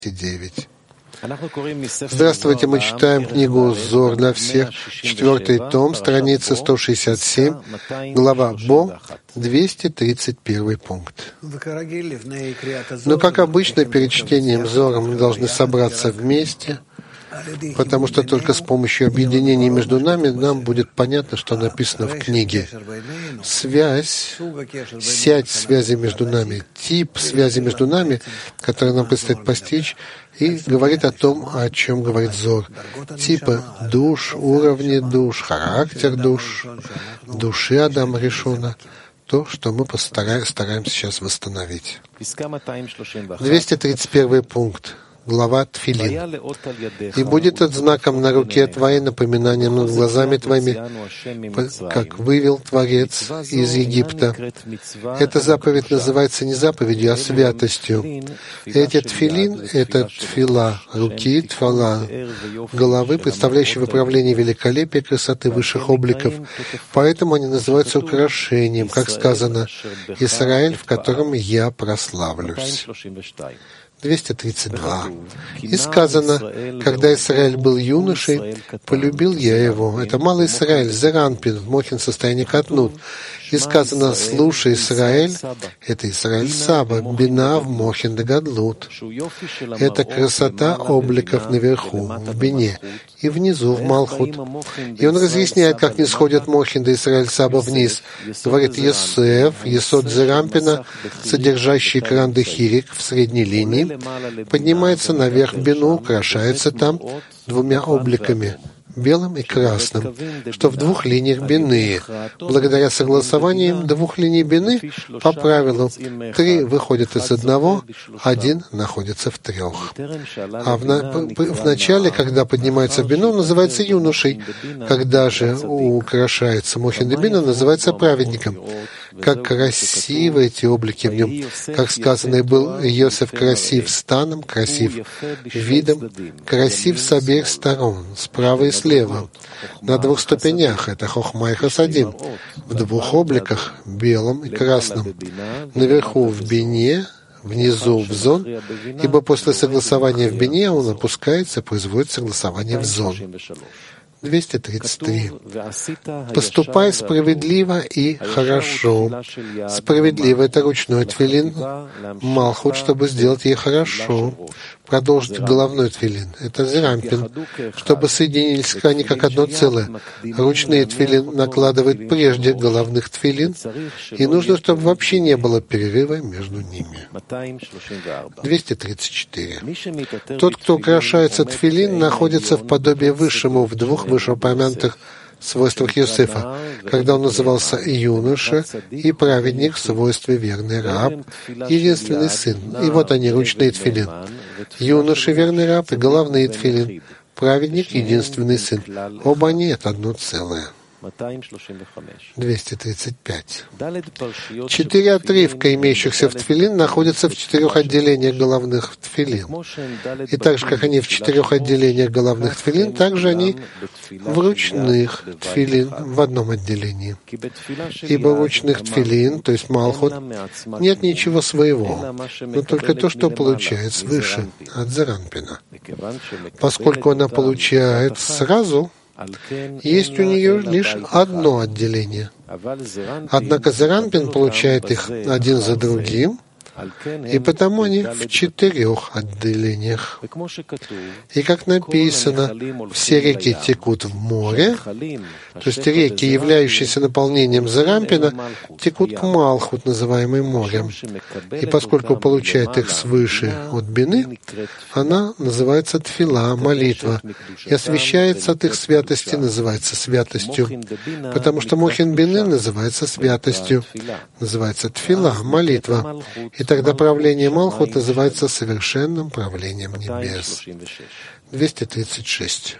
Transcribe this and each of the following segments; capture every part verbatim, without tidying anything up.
девять. Здравствуйте, мы читаем книгу «Зор для всех», четвертый том, страница сто шестьдесят семь, глава Бо, двести тридцать первый пункт. Но, как обычно, перед чтением Зора мы должны собраться вместе, потому что только с помощью объединения между нами нам будет понятно, что написано в книге. Связь, сеть связи между нами, тип связи между нами, который нам предстоит постичь, и говорит о том, о чем говорит Зор. Типы душ, уровни душ, характер душ, души Адама Ришона, то, что мы постараем, стараемся сейчас восстановить. двести тридцать первый пункт. Глава Тфилин. «И будет это знаком на руке твоей, напоминанием над глазами твоими, как вывел Творец из Египта». Эта заповедь называется не заповедью, а святостью. Эти тфилин — это тфила руки, тфала головы, представляющие выправление великолепия, красоты высших обликов. Поэтому они называются украшением, как сказано, «Израиль, в котором я прославлюсь». двести тридцать два. И сказано, когда Израиль был юношей, полюбил я его. Это малый Израиль, Зеранпин, в Мохин состоянии Катнут. И сказано, слушай, Израиль, это Израиль Саба, Бина в Мохин Дагадлут. Это красота обликов наверху, в Бине, и внизу, в Малхут. И он разъясняет, как не сходит Мохин да Израиль Саба вниз. Говорит, Йосеф, Есод Зерампина, содержащий экран Дехирик в средней линии, поднимается наверх в Бину, украшается там двумя обликами, белым и красным, что в двух линиях бины. Благодаря согласованию двух линий бины, по правилу, три выходят из одного, один находится в трех. А в, на, в начале, когда поднимается бину, называется юношей. Когда же украшается Мохин да Бина, называется праведником. Как красивы эти облики в нем. Как сказано, и был Йосеф красив станом, красив видом, красив с обеих сторон, справа и слева. На двух ступенях, это Хохма и Хасадим, в двух обликах, белом и красном. Наверху в Бине, внизу в Зон, ибо после согласования в Бине он опускается, производит согласование в Зон. двести тридцать три. «Поступай справедливо и хорошо». Справедливо — это ручной тфилин, Малхут, чтобы сделать ей хорошо. Продолжить головной тфилин — это Зерампин, чтобы соединились они как одно целое. Ручные тфилин накладывают прежде головных тфилин, и нужно, чтобы вообще не было перерыва между ними. двести тридцать четыре. Тот, кто украшается тфилин, находится в подобии высшему в двух вышеупомянутых свойствах Йосефа, когда он назывался юноша и праведник в свойстве верный раб, единственный сын. И вот они, ручные тфилин. Юноша, верный раб, и головные тфилин. Праведник, единственный сын. Оба они — это одно целое. двести тридцать пять. Четыре отрывка, имеющихся в тфилин, находятся в четырех отделениях головных тфилин. И так же, как они в четырех отделениях головных тфилин, также они в ручных тфилин в одном отделении. Ибо в ручных тфилин, то есть Малхут, нет ничего своего, но только то, что получает свыше, от Зеранпина. Поскольку она получает сразу, есть у нее лишь одно отделение. Однако Зеранпин получает их один за другим, и потому они в четырех отделениях. И как написано, все реки текут в море, то есть реки, являющиеся наполнением Зерампина, текут к Малхут, называемой морем. И поскольку получает их свыше от Бины, она называется Тфила, молитва, и освящается от их святости, называется святостью, потому что Мохин Бины называется святостью, называется Тфила, молитва. И тогда правление Малхут называется совершенным правлением небес. двести тридцать шесть.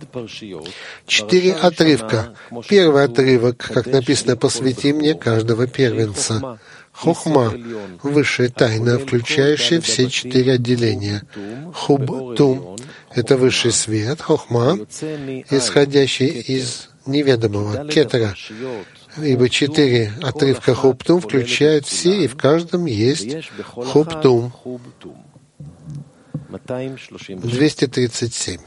Четыре отрывка. Первый отрывок, как написано, «Посвяти мне каждого первенца». Хохма — высшая тайна, включающая все четыре отделения. Хуб-тум — это высший свет, хохма, исходящий из неведомого, кетера. Ибо четыре отрывка Хуб-тум включают все, и в каждом есть Хуб-тум. двести тридцать семь.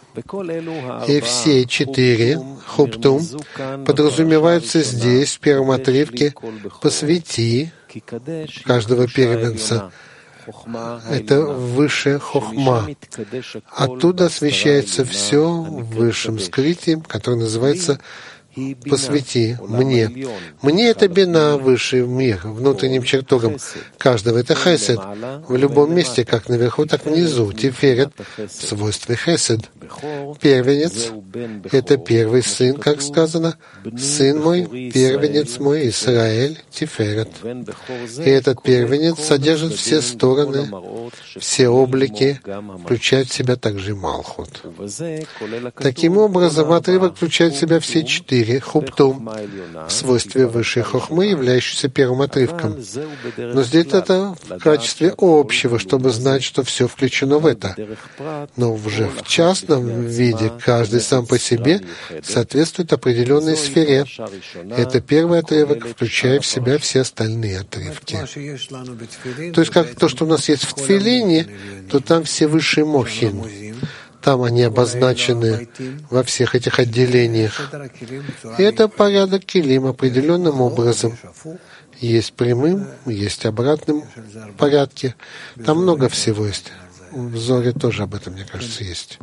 И все четыре хуптум подразумеваются здесь, в первом отрывке, «посвяти» каждого первенца. Это высшая хохма. Оттуда освещается все в высшем скрытии, которое называется «посвяти мне». Мне — это бина, высший мир, внутренним чертогом каждого. Это хесед. В любом месте, как наверху, так внизу. Тиферет в свойстве хесед. Первенец — это первый сын, как сказано. Сын мой, первенец мой, Исраэль, Тиферет. И этот первенец содержит все стороны, все облики, включает в себя также Малхут. Таким образом, отрывок включает в себя все четыре хуптум в свойстве высшей хохмы, являющейся первым отрывком. Но здесь это в качестве общего, чтобы знать, что все включено в это. Но уже в частном виде каждый сам по себе соответствует определенной сфере. Это первый отрывок, включая в себя все остальные отрывки. То есть, как то, что у нас есть в Тфилине, то там все высшие мохин. Там они обозначены во всех этих отделениях. И это порядок килим определенным образом. Есть прямым, есть обратным порядке. Там много всего есть. В Зоре тоже об этом, мне кажется, есть.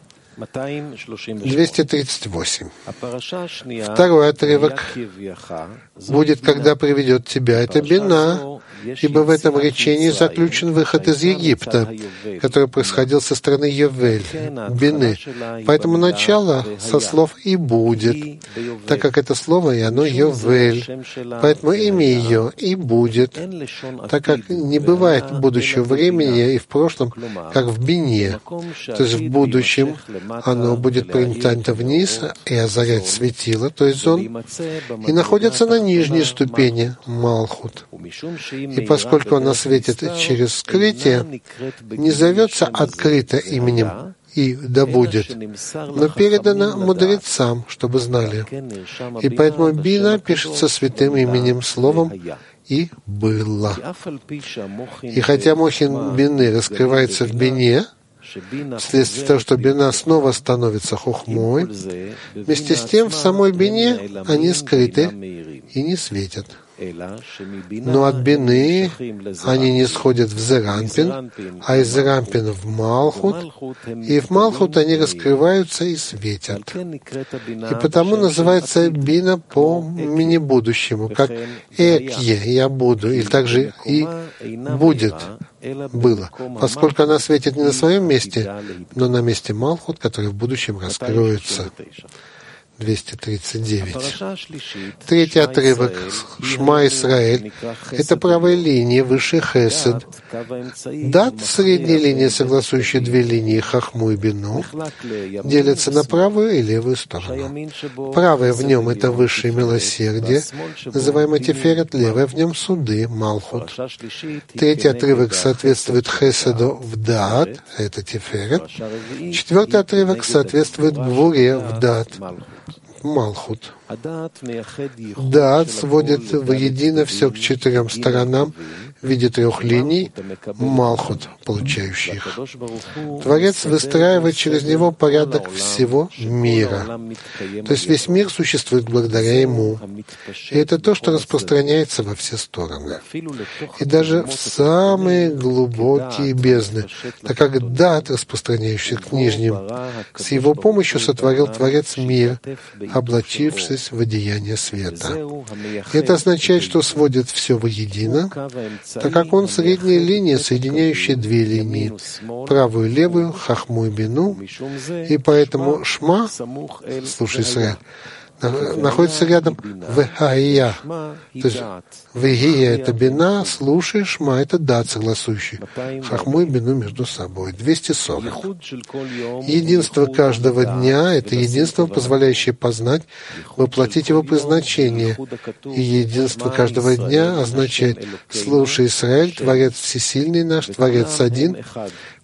двести тридцать восемь. Второй отрывок будет, когда приведет тебя. Это бина, ибо в этом речении заключен выход из Египта, который происходил со стороны Йовель, бины. Поэтому начало со слов «и будет», так как это слово, и оно Йовель. Поэтому имя ее «и будет», так как не бывает будущего времени и в прошлом, как в бине. То есть в будущем оно будет принято вниз и озарять светило, то есть зон, и находится на нижней ступени, Малхут. И поскольку она светит через скрытие, не зовется открыто именем «и да будет», но передано мудрецам, чтобы знали. И поэтому бина пишется святым именем, словом «и было». И хотя мохин бины раскрывается в бине, вследствие того, что бина снова становится хохмой, вместе с тем в самой бине они скрыты и не светят. Но от бины они не сходят в Зерампин, а из Зерампина в Малхут, и в Малхут они раскрываются и светят. И потому называется бина по имени будущему, как «экье» — «я буду», или также «и будет» — «было», поскольку она светит не на своем месте, но на месте Малхут, который в будущем раскроется. двести тридцать девять. Третий отрывок «Шма Исраэль» — это правая линия, высший хесед. Дат, средняя линия, согласующая две линии хахму и бину, делятся на правую и левую сторону. Правая в нем — это высшее милосердие, называемое Тиферет, левая в нем — суды, Малхут. Третий отрывок соответствует хеседу в Дат, это Тиферет. Четвертый отрывок соответствует Гвуре в Дат, Малхут. Даат сводит воедино все к четырем сторонам в виде трех линий, Малхут, получающий их. Творец выстраивает через него порядок всего мира. То есть весь мир существует благодаря ему. И это то, что распространяется во все стороны. И даже в самые глубокие бездны, так как Даат, распространяющий к нижним, с его помощью сотворил Творец мир, облачившись в одеяние света. И это означает, что сводит все воедино, так как он средняя линия, соединяющая две линии, правую и левую, хахму и бину, и поэтому шма, слушай, Исраэль, находится рядом «вехая», то есть «вегия» — это бина, слушай, «шма» — это «дат», согласующий хахму и бину между собой. двести сорок. Единство каждого дня — это единство, позволяющее познать, воплотить его предназначение. И единство каждого дня означает «слушай, Исраэль, Творец всесильный наш, Творец один,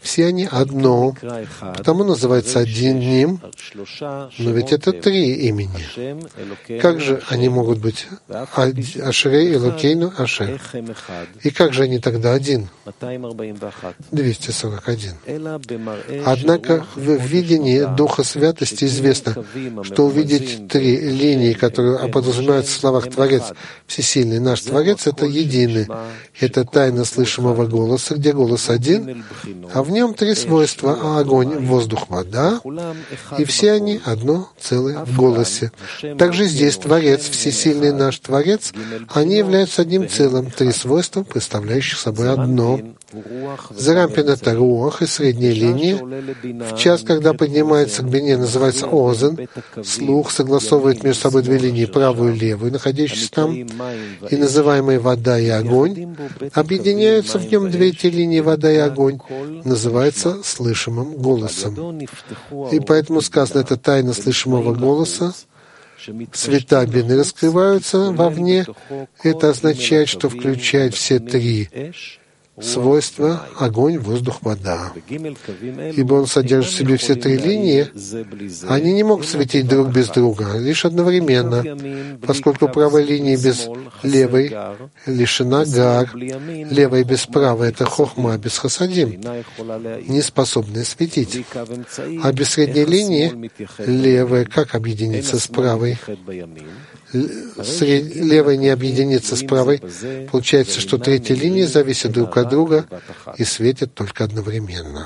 Все они одно, потому называется одним, но ведь это три имени. Как же они могут быть Ашрей, Элокейну, Ашер? И как же они тогда один? двести сорок один. Однако в видении Духа Святости известно, что увидеть три линии, которые подразумеваются в словах «Творец», «Всесильный наш Творец» — это единый. Это тайна слышимого голоса, где голос один, а в нем три свойства — огонь, воздух, вода, и все они одно целое в голосе. Также здесь Творец, Всесильный наш Творец, они являются одним целым, три свойства, представляющих собой одно. Зарампин — это руах и средняя линия. В час, когда поднимается к бине, называется озен. Слух согласовывает между собой две линии, правую и левую, находящиеся там, и называемые вода и огонь. Объединяются в нем две эти линии, вода и огонь, называется слышимым голосом. И поэтому сказано, это тайна слышимого голоса. Света бины раскрываются вовне. Это означает, что включает все три свойства — огонь, воздух, вода. Ибо он содержит в себе все три линии, они не могут светить друг без друга, лишь одновременно, поскольку правая линия без левой лишена гар, левая без правой — это хохма без хасадим, не способная светить. А без средней линии левая как объединится с правой? Сред... левая не объединится с правой, получается, что третья линия зависит друг от друга и светит только одновременно.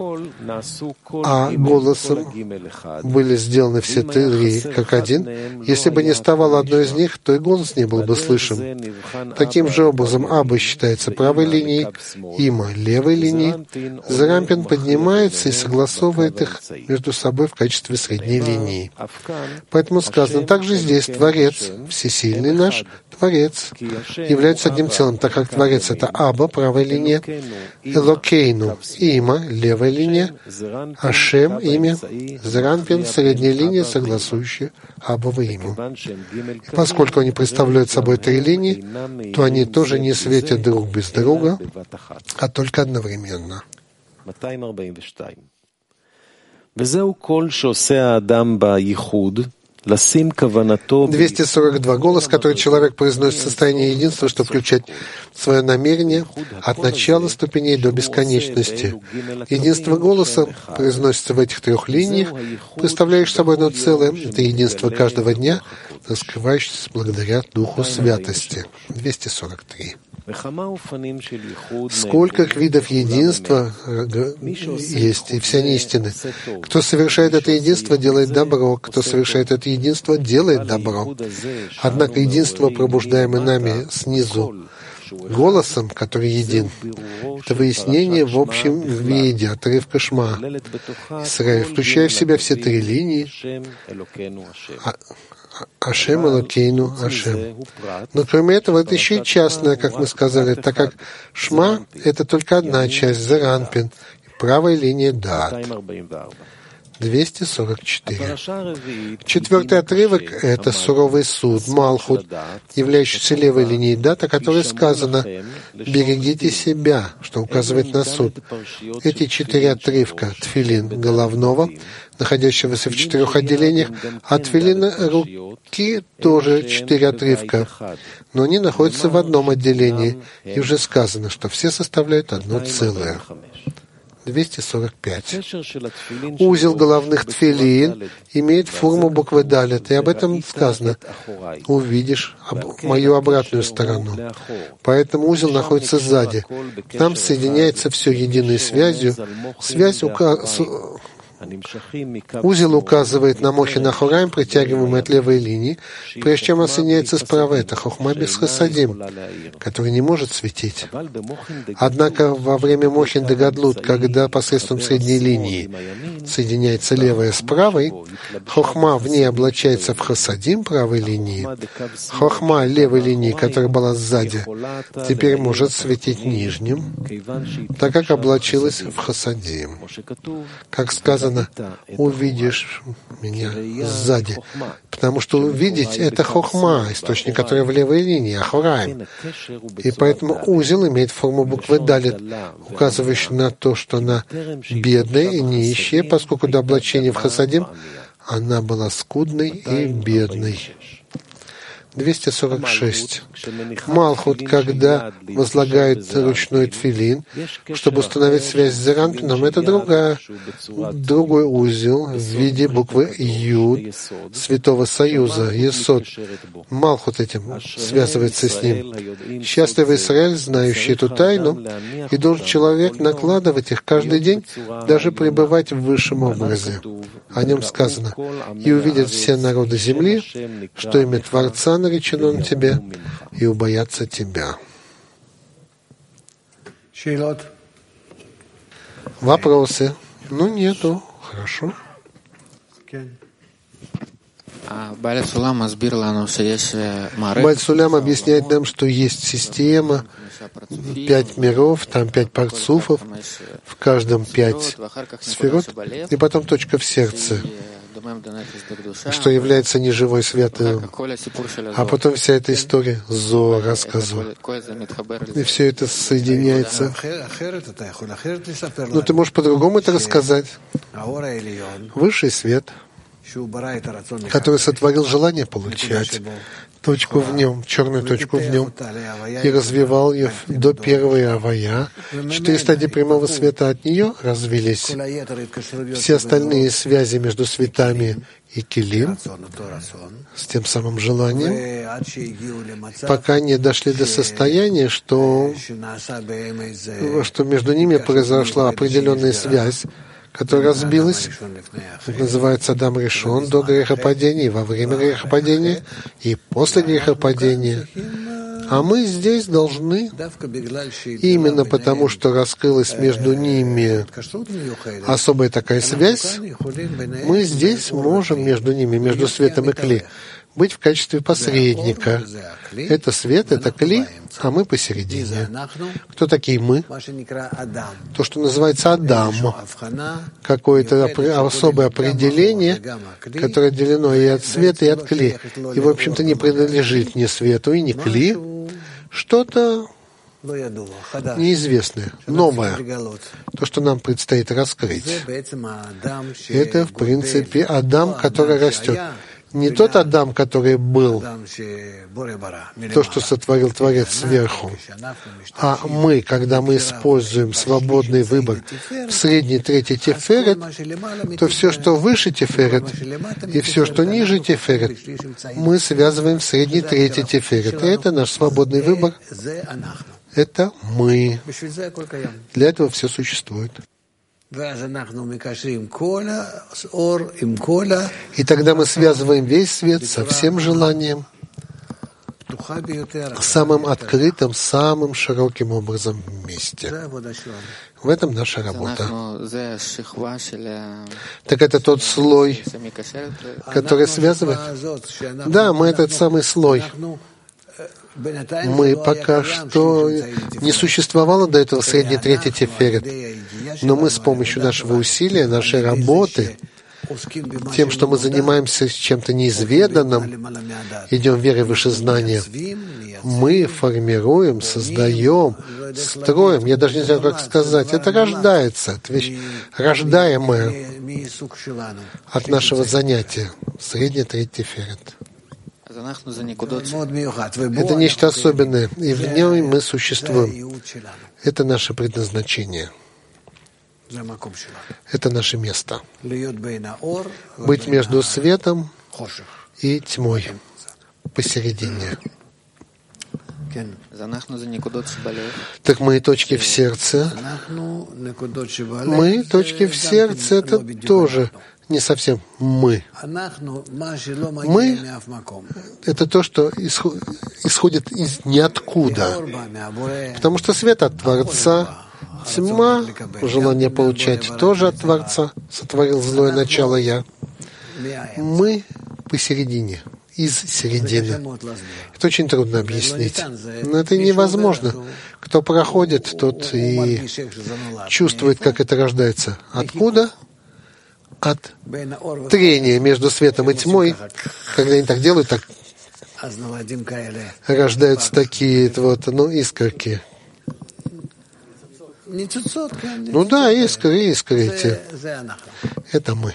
А голосом были сделаны все три как один. Если бы не вставало одно из них, то и голос не был бы слышен. Таким же образом, Аба считается правой линией, Има — левой линией. Зарампин поднимается и согласовывает их между собой в качестве средней линии. Поэтому сказано, также здесь Творец, Всесильный наш Творец, является одним целым, так как Творец — это Аба, правая линия, Элокейну, Има, левая линия, Ашем, имя, Зарампин, средняя линия, согласующая Абово имя. И поскольку они представляют собой три линии, то они тоже не светят друг без друга, а только одновременно. двести сорок два. Голос, который человек произносит в состоянии единства, чтобы включать свое намерение от начала ступеней до бесконечности. Единство голоса произносится в этих трех линиях, представляющих собой одно целое. Это единство каждого дня, раскрывающееся благодаря Духу Святости. двести сорок три. Сколько видов единства есть, и все они истины. Кто совершает это единство, делает добро. Кто совершает это единство, делает добро. Однако единство, пробуждаемое нами снизу, голосом, который един, это выяснение в общем виде отрывка Шма Исраэль, включая в себя все три линии, Ашем, Элокейну, Ашем. Но кроме этого, это еще и частное, как мы сказали, так как Шма — это только одна часть, Заранпин, правая линия Дат. двести сорок четыре. Четвертый отрывок — это суровый суд, Малхут, являющийся левой линией Дат, о которой сказано «берегите себя», что указывает на суд. Эти четыре отрывка Тфилин головного, находящегося в четырех отделениях, а Тфилина руки тоже четыре отрывка, но они находятся в одном отделении, и уже сказано, что все составляют одно целое. двести сорок пять. Узел головных тфилин имеет форму буквы далет, и об этом сказано. Увидишь об... мою обратную сторону. Поэтому узел находится сзади. Там соединяется все единой связью. Связь ука... Узел указывает на Мохин Ахураим, притягиваемый от левой линии, прежде чем он соединяется с правой. Это Хохма без Хасадим, который не может светить. Однако во время Мохин Дегадлут, когда посредством средней линии соединяется левая с правой, Хохма в ней облачается в Хасадим правой линии. Хохма левой линии, которая была сзади, теперь может светить нижним, так как облачилась в Хасадим. Как сказано, увидишь меня сзади, Потому что увидеть — это хохма, источник, который в левой линии, ахураем. И поэтому узел имеет форму буквы далит, указывающей на то, что она бедная и нищая, поскольку до облачения в хасадим она была скудной и бедной. двести сорок шесть. Малхут, когда возлагает ручной тфилин, чтобы установить связь с Зеранпином, это другая, другой узел в виде буквы Юд, Святого Союза, Есод. Малхут этим связывается с ним. Счастлив Израиль, знающий эту тайну, и должен человек накладывать их каждый день, даже пребывать в высшем образе. О нем сказано: «И увидят все народы земли, что имя Творца наречено на тебе, и убоятся тебя». Вопросы? Ну, нету. Хорошо. Бааль Сулам объясняет нам, что есть система, пять миров, там пять парцуфов, в каждом пять сферот, и потом точка в сердце, что является неживой святым. А потом вся эта история Зоар рассказывает. И все это соединяется. Но ты можешь по-другому это рассказать. Высший свет, который сотворил желание получать, точку в нем, черную точку в нем, и развивал ее до первой авая. Четыре стадии прямого света от нее развились. Все остальные связи между светами и килим с тем самым желанием, пока не дошли до состояния, что, что между ними произошла определенная связь, которая разбилась, называется Адам Ришон, до грехопадения, и во время грехопадения, и после грехопадения. А мы здесь должны, именно потому, что раскрылась между ними особая такая связь, мы здесь можем между ними, между светом и кли, быть в качестве посредника. Это свет, это кли, а мы посередине. Кто такие мы? То, что называется Адам. Какое-то особое определение, которое отделено и от света, и от кли. И, в общем-то, не принадлежит ни свету, и ни кли. Что-то неизвестное, новое. То, что нам предстоит раскрыть. Это, в принципе, Адам, который растет. Не тот Адам, который был, то, что сотворил Творец сверху, а мы, когда мы используем свободный выбор в средний третий теферет, то все, что выше теферет, и все, что ниже теферет, мы связываем в средний третий теферет. И это наш свободный выбор. Это мы. Для этого все существует. И тогда мы связываем весь свет со всем желанием, самым открытым, самым широким образом вместе. В этом наша работа. Так это тот слой, который связывает? Да, мы этот самый слой. Мы пока что не существовало до этого средний третий теферет, но мы с помощью нашего усилия, нашей работы, тем, что мы занимаемся чем-то неизведанным, идем верой выше знания, мы формируем, создаем, строим, я даже не знаю, как сказать, это рождается, это вещь рождаемая от нашего занятия, средний третий теферет. Это нечто особенное, и в нем мы существуем. Это наше предназначение. Это наше место. Быть между светом и тьмой, посередине. Так мы точки в сердце. Мы точки в сердце — это тоже не совсем мы. Мы — это то, что исходит из ниоткуда. Потому что свет от Творца, тьма, желание получать тоже от Творца, сотворил злое начало Я. Мы посередине, из середины. Это очень трудно объяснить. Но это невозможно. Кто проходит, тот и чувствует, как это рождается. Откуда? от трения между светом и тьмой. Когда они так делают, так рождаются такие вот, ну, искорки. Ну да, искры, искры эти. Это мы.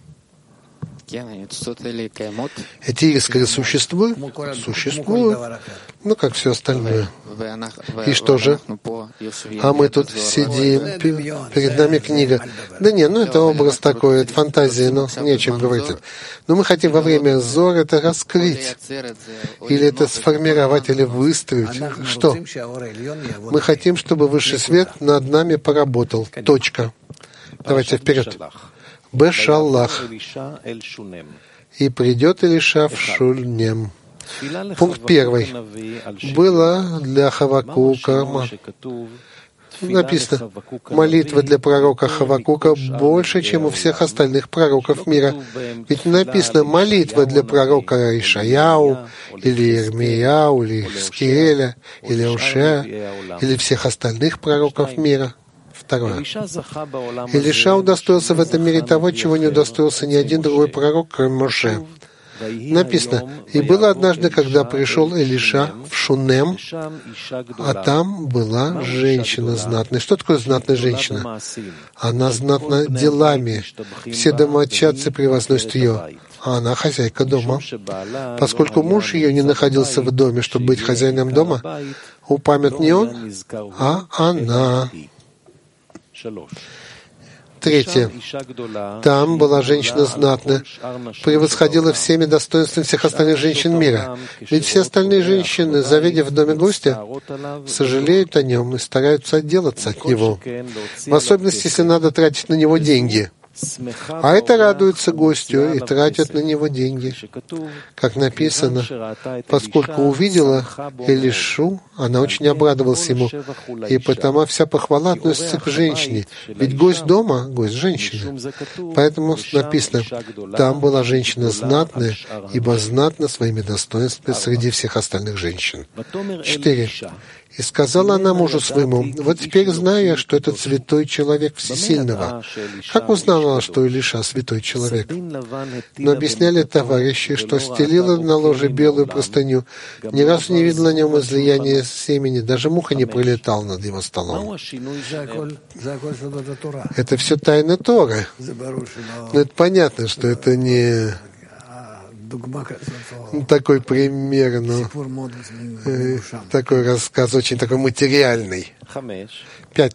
Эти искры существуют? Существуют. Ну, как все остальное. И что же? А мы тут сидим, перед нами книга. Да не, ну это образ такой, это фантазия, но не о чем говорить. Но мы хотим во время зор это раскрыть, или это сформировать, или выстроить. Что? Мы хотим, чтобы высший свет над нами поработал. Точка. Давайте вперед. Бешаллах. И придет Илиша в Шунем. Пункт первый. Было для Хавакука написано, молитва для пророка Хавакука больше, чем у всех остальных пророков мира. Ведь написано молитва для пророка Ишаяу, или Ирмияу, или Скиэля, или Ошея, или всех остальных пророков мира. Второе. Илиша удостоился в этом мире того, чего не удостоился ни один другой пророк, кроме Моше. Написано, и было однажды, когда пришел Илиша в Шунем, а там была женщина знатная. Что такое знатная женщина? Она знатна делами. Все домочадцы превозносят ее, а она хозяйка дома. Поскольку муж ее не находился в доме, чтобы быть хозяином дома, упомянут не он, а она. Третье. Там была женщина знатная, превосходила всеми достоинствами всех остальных женщин мира. Ведь все остальные женщины, завидев в доме гостя, сожалеют о нем и стараются отделаться от него. В особенности, если надо тратить на него деньги. А это радуется гостю и тратят на него деньги. Как написано, поскольку увидела Илишу, она очень обрадовалась ему, и потому вся похвала относится к женщине. Ведь гость дома — гость женщины. Поэтому написано, там была женщина знатная, ибо знатна своими достоинствами среди всех остальных женщин. Четыре. И сказала она мужу своему, вот теперь знаю я, что этот святой человек Всесильного. Как узнала, что Илиша святой человек? Но объясняли товарищи, что стелила на ложе белую простыню, ни разу не видела на нем излияния семени, даже муха не пролетала над его столом. Это все тайна Торы. Но это понятно, что это не такой пример, но э, такой рассказ очень такой материальный. Пять.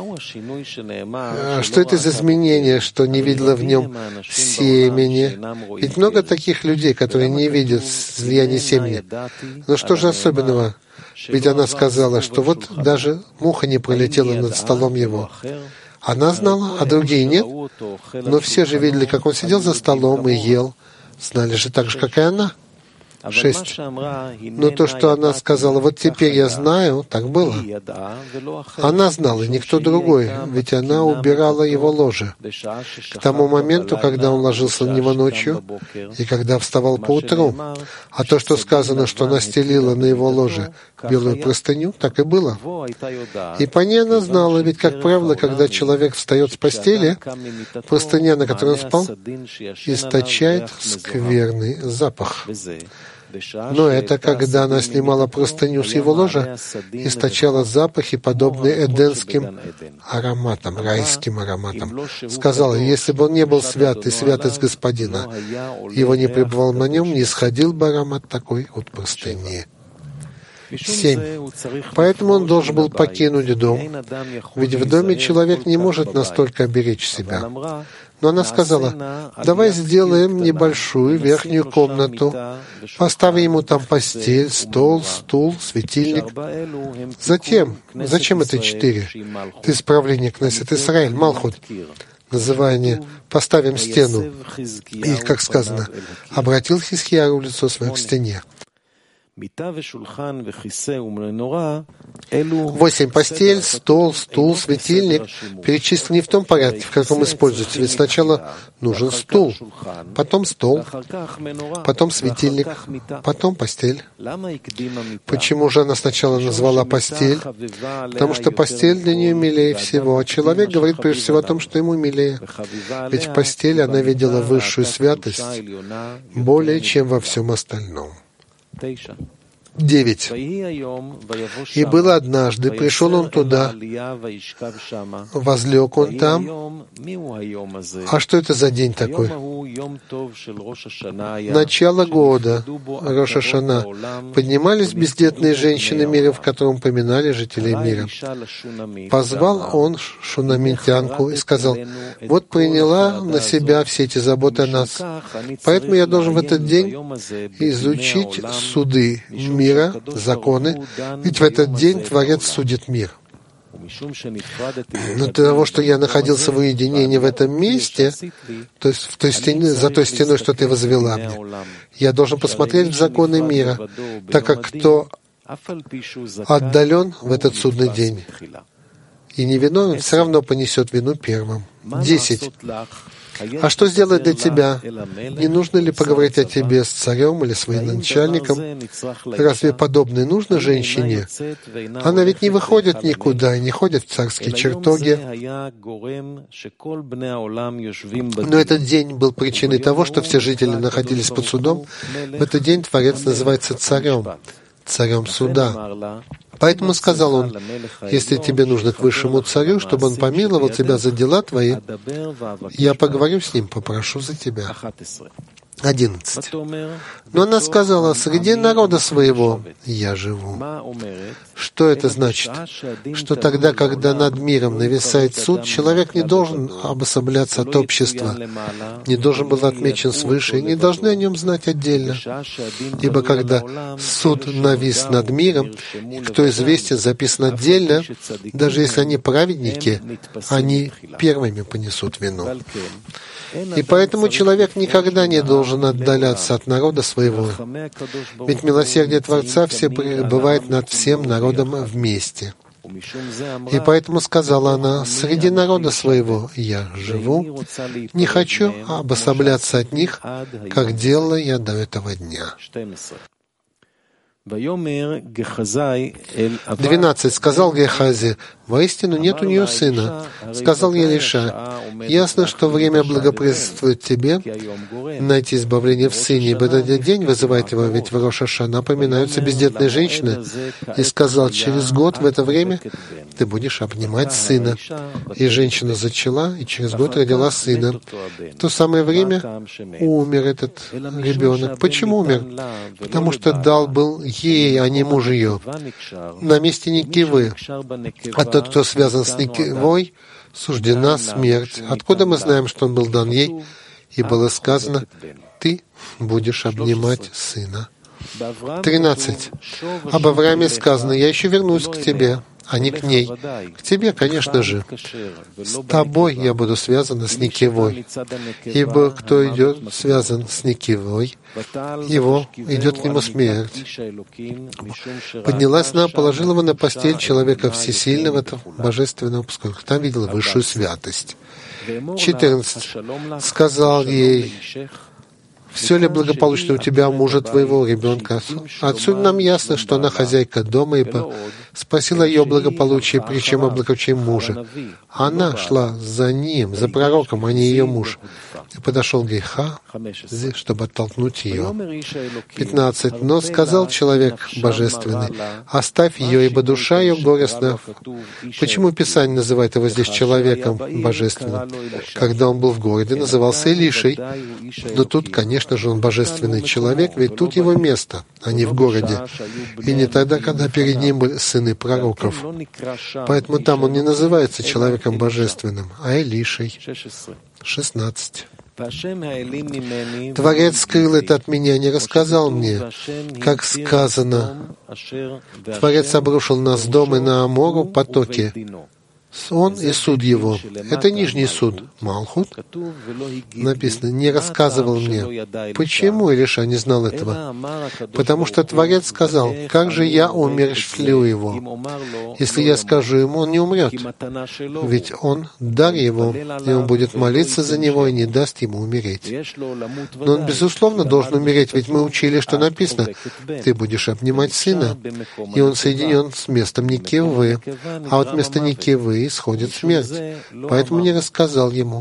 Что это за изменение, что не видела в нем семени? Ведь много таких людей, которые не видят влияния семени. Но что же особенного? Ведь она сказала, что вот даже муха не пролетела над столом его. Она знала, а другие нет. Но все же видели, как он сидел за столом и ел. Знали же так же, как и она. Шесть. Но то, что она сказала, вот теперь я знаю, так было. Она знала, никто другой, ведь она убирала его ложе. К тому моменту, когда он ложился на него ночью и когда вставал по утру. А то, что сказано, что она стелила на его ложе белую простыню, так и было. И по ней она знала, ведь, как правило, когда человек встает с постели, простыня, на которой он спал, источает скверный запах. Но это когда она снимала простыню с его ложа, источала запахи, подобные эденским ароматам, райским ароматам. Сказала, если бы он не был свят и святость Господина, его не пребывал на нем, не исходил бы аромат такой от простыни. Семь. Поэтому он должен был покинуть дом, ведь в доме человек не может настолько оберечь себя. Но она сказала, давай сделаем небольшую верхнюю комнату, поставим ему там постель, стол, стул, светильник. Затем, зачем это четыре? Это исправление Кнессет Исраэль, Малхут, называние «поставим стену». И, как сказано, обратил Хизкияу лицо свое к стене. Восемь. Постель, стол, стул, светильник перечислены не в том порядке, в каком используется. Ведь сначала нужен стул, потом стол, потом светильник, потом постель. Почему же она сначала назвала постель? Потому что постель для нее милее всего. А человек говорит прежде всего о том, что ему милее. Ведь в постели она видела высшую святость более, чем во всем остальном. Девять. И было однажды, пришел он туда, возлег он там. А что это за день такой? Начало года, Рош ха-Шана. Поднимались бездетные женщины мира, в котором поминали жителей мира. Позвал он шунамитянку и сказал: вот приняла на себя все эти заботы о нас. Поэтому я должен в этот день изучить суды мира, мира, законы, ведь в этот день Творец судит мир. Но для того, что я находился в уединении в этом месте, то есть в той стене, за той стеной, что ты возвела мне, я должен посмотреть в законы мира, так как кто отдален в этот судный день и невиновен, все равно понесет вину первым. Десять. А что сделать для тебя? Не нужно ли поговорить о тебе с царем или своим начальником? Разве подобное нужно женщине? Она ведь не выходит никуда и не ходит в царские чертоги. Но этот день был причиной того, что все жители находились под судом. В этот день Творец называется царем, царем суда. Поэтому сказал он: если тебе нужно к высшему царю, чтобы он помиловал тебя за дела твои, я поговорю с ним, попрошу за тебя. Одиннадцать. Но она сказала: среди народа своего я живу. Что это значит? Что тогда, когда над миром нависает суд, человек не должен обособляться от общества, не должен был отмечен свыше, и не должны о нем знать отдельно. Ибо когда суд навис над миром, и кто известен, записан отдельно, даже если они праведники, они первыми понесут вину. И поэтому человек никогда не должен отдаляться от народа своего. Ведь милосердие Творца все пребывает над всем народом вместе. И поэтому сказала она: среди народа своего я живу, не хочу обособляться от них, как делала я до этого дня. Двенадцать. Сказал Гехази: воистину нет у нее сына. Сказал Елиша: ясно, что время благоприятствует тебе найти избавление в сыне, ибо этот день вызывает его, ведь в Рош ха-Шана напоминаются бездетные женщины. И сказал: через год в это время ты будешь обнимать сына. И женщина зачала, и через год родила сына. В то самое время умер этот ребенок. Почему умер? Потому что дал был ей, а не муж ее, на месте Никивы. А тот, кто связан с Никивой, суждена смерть. Откуда мы знаем, что он был дан ей? И было сказано: ты будешь обнимать сына. Тринадцать. Об Аврааме сказано: я еще вернусь к тебе, а не к ней. К тебе, конечно же. С тобой я буду связана с Никивой. Ибо кто идет связан с Никивой, его идет к нему смерть. Поднялась она, положила его на постель человека всесильного, божественного, поскольку там видела высшую святость. Четырнадцать. Сказал ей: все ли благополучно у тебя, мужа твоего, ребенка? Отсюда нам ясно, что она хозяйка дома, ибо спросила ее о благополучии, причем о благополучии мужа. Она шла за ним, за пророком, а не ее муж. И подошел Гехази, чтобы оттолкнуть ее. Пятнадцать. Но сказал человек божественный: оставь ее, ибо душа ее горестна. Почему Писание называет его здесь человеком божественным? Когда он был в городе, назывался Илишей. Но тут, конечно же, он божественный человек, ведь тут его место, а не в городе. И не тогда, когда перед ним были сыны пророков. Поэтому там он не называется человеком божественным, а Илишей. Шестнадцать. Творец скрыл это от меня, не рассказал мне, как сказано: Творец обрушил на Сдом и на Амору потоки, Он и суд его. Это нижний суд, Малхут. Написано, не рассказывал мне. Почему Илиша не знал этого? Потому что Творец сказал, как же я умерщвлю его? Если я скажу ему, он не умрет. Ведь он дар его, и он будет молиться за него и не даст ему умереть. Но он, безусловно, должен умереть, ведь мы учили, что написано, ты будешь обнимать сына, и он соединен с местом Никевы, а от места Никевы исходит смерть. Поэтому не рассказал ему.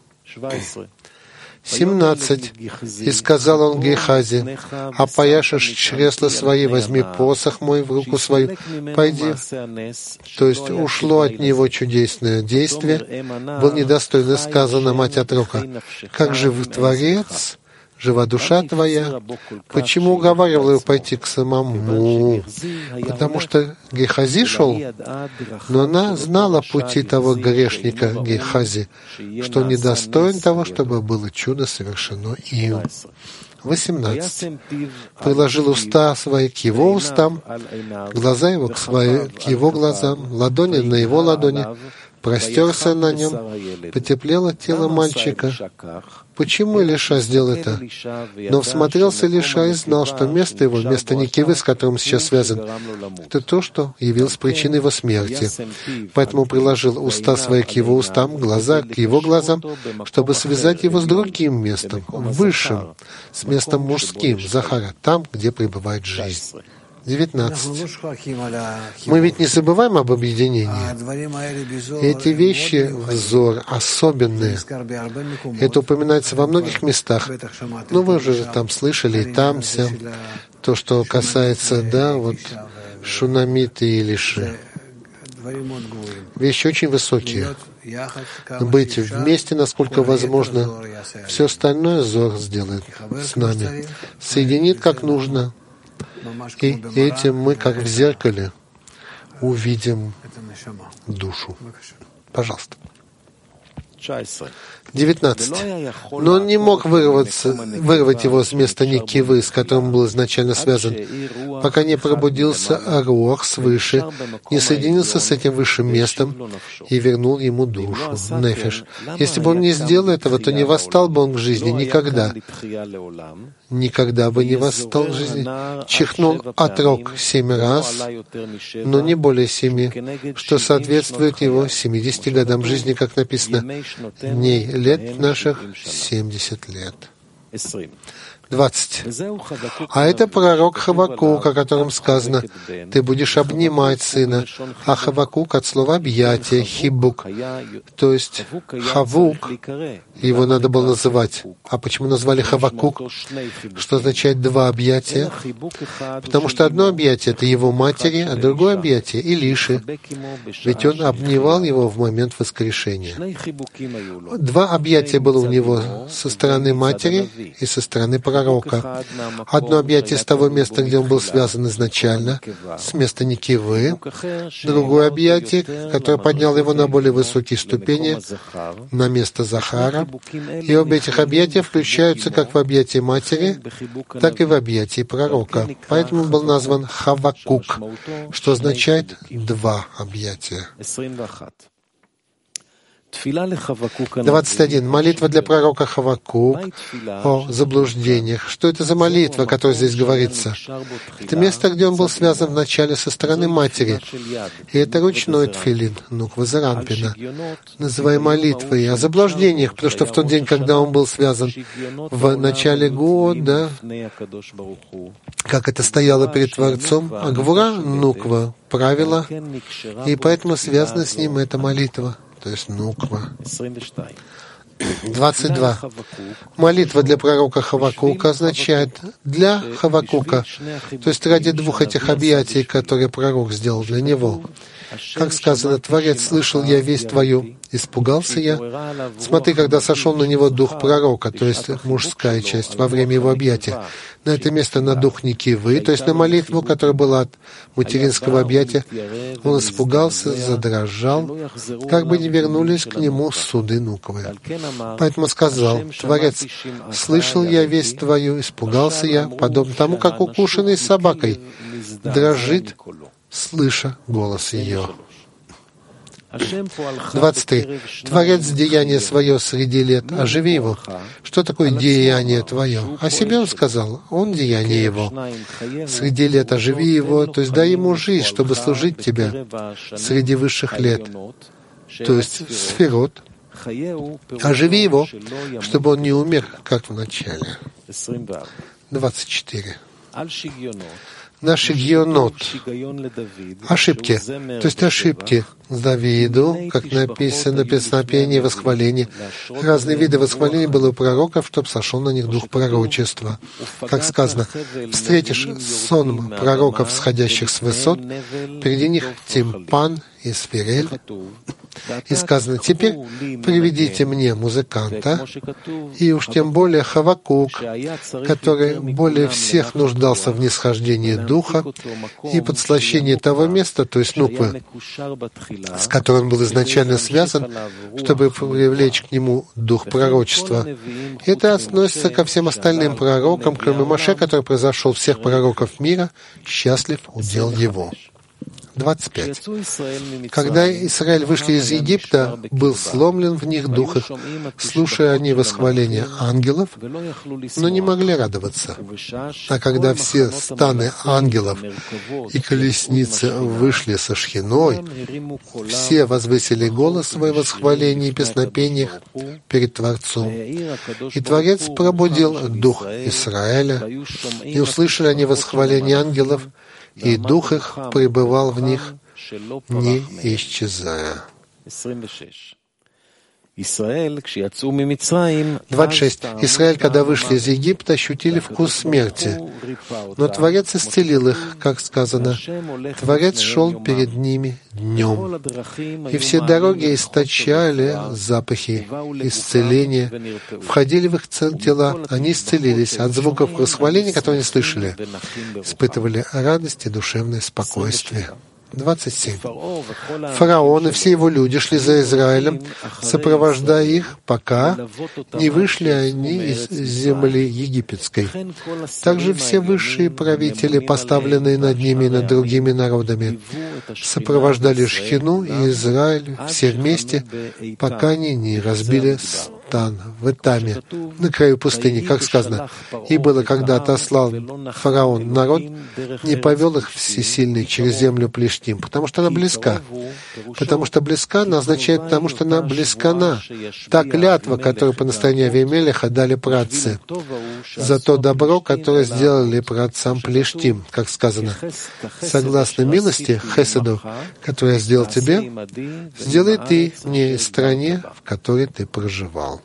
семнадцать. И сказал он Гехази, опояшешь чресла свои, возьми посох мой в руку свою, пойди. То есть ушло от него чудесное действие, был недостойно сказано мать отрока. Как же вы, Творец, жива душа твоя? Почему уговаривал его пойти к самому? Потому что Гехази шел, но она знала пути того грешника Гехази, что он недостоин того, чтобы было чудо совершено им. восемнадцать. Приложил уста свои к его устам, глаза его к, свои, к его глазам, ладони на его ладони, простерся на нем, потеплело тело мальчика. Почему Илиша сделал это? Но всмотрелся Илиша и знал, что место его, место Никивы, с которым сейчас связан, это то, что явилось причиной его смерти. Поэтому приложил уста свои к его устам, глаза к его глазам, чтобы связать его с другим местом, высшим, с местом мужским, Захара, там, где пребывает жизнь. девятнадцать. Мы ведь не забываем об объединении. Эти вещи, взор, особенные. Это упоминается во многих местах. Ну, вы уже там слышали, и там, сям. То, что касается, да, вот, Шунамит и Илиши. Вещи очень высокие. Быть вместе, насколько возможно. Все остальное Зор сделает с нами. Соединит, как нужно. И этим мы, как в зеркале, увидим душу. Пожалуйста. девятнадцать. Но он не мог вырваться, вырвать его с места Никивы, с которым был изначально связан, пока не пробудился Руах свыше, не соединился с этим высшим местом и вернул ему душу, Нефеш. Если бы он не сделал этого, то не восстал бы он к жизни никогда. Никогда бы не восстал к жизни. Чихнул отрок семь раз, но не более семи, что соответствует его семидесяти годам жизни, как написано, дней лет наших семьдесят лет. двадцать. А это пророк Хавакук, о котором сказано, ты будешь обнимать сына. А Хавакук от слова объятие, хибук, то есть Хавук, его надо было называть. А почему назвали Хавакук? Что означает два объятия? Потому что одно объятие — это его матери, а другое объятие — Илиши. Ведь он обнимал его в момент воскрешения. Два объятия было у него со стороны матери и со стороны пророка. Одно объятие с того места, где он был связан изначально, с места Никивы. Другое объятие, которое подняло его на более высокие ступени, на место Захара. И обе этих объятия включаются как в объятии матери, так и в объятии пророка. Поэтому был назван Хавакук, что означает «два объятия». двадцать один. Молитва для пророка Хавакук о заблуждениях. Что это за молитва, о которой здесь говорится? Это место, где он был связан вначале со стороны матери. И это ручной тфилин, Нуква Заранпина, называемый молитвой о заблуждениях, потому что в тот день, когда он был связан в начале года, как это стояло перед Творцом, а Гвура, Нуква, правила, и поэтому связана с ним эта молитва. То есть Нуква. двадцать два. Молитва для пророка Хавакука означает «для Хавакука», то есть ради двух этих объятий, которые пророк сделал для него. Как сказано, Творец слышал я весть твою, испугался я. Смотри, когда сошел на него дух пророка, то есть мужская часть, во время его объятия. На это место на дух Никивы, то есть на молитву, которая была от материнского объятия, он испугался, задрожал, как бы не вернулись к нему суды Нуквы. Поэтому сказал, Творец, слышал я весть твою, испугался я, подобно тому, как укушенный собакой дрожит, слыша голос ее. двадцать три. Творец деяние свое среди лет, оживи его. Что такое деяние твое? О себе он сказал, он деяние его. Среди лет оживи его, то есть дай ему жизнь, чтобы служить тебе среди высших лет, то есть сферот. Оживи его, чтобы он не умер, как в начале. двадцать четыре. На шигионот, ошибки, то есть ошибки Давиду, как написано в песнопении восхваления. Разные виды восхвалений было у пророков, чтобы сошел на них дух пророчества. Как сказано, встретишь сон пророков, сходящих с высот, впереди них тимпан и свирель. И сказано, теперь приведите мне музыканта, и уж тем более Хавакук, который более всех нуждался в нисхождении духа и подслащении того места, то есть нуквы, с которым он был изначально связан, чтобы привлечь к нему дух пророчества. Это относится ко всем остальным пророкам, кроме Моше, который произошел всех пророков мира, счастлив удел его. двадцать пять. Когда Израиль вышли из Египта, был сломлен в них дух их, слушая они восхваления ангелов, но не могли радоваться. А когда все станы ангелов и колесницы вышли со шхиной, все возвысили голос свой в восхвалении и песнопениях перед Творцом. И Творец пробудил дух Израиля, и услышали они восхваление ангелов, и дух их пребывал в них, не исчезая. двадцать шесть. Израиль, когда вышли из Египта, ощутили вкус смерти. Но Творец исцелил их, как сказано. Творец шел перед ними днем. И все дороги источали запахи исцеления, входили в их тела, они исцелились от звуков восхваления, которые они слышали, испытывали радость и душевное спокойствие. двадцать семь. Фараон и все его люди шли за Израилем, сопровождая их, пока не вышли они из земли египетской. Также все высшие правители, поставленные над ними и над другими народами, сопровождали Шхину и Израиль все вместе, пока они не разбили стан в Этаме, на краю пустыни, как сказано. И было, когда отослал фараон народ, не повел их всесильный через землю Плештим, потому что она близка. Потому что близка, она означает, потому что она близкана. Та клятва, которую по настоянию Авимелеха дали праотцы, за то добро, которое сделали праотцам Плештим, как сказано. Согласно милости, хеседу, которую я сделал тебе, сделай ты мне в стране, в которой ты проживал.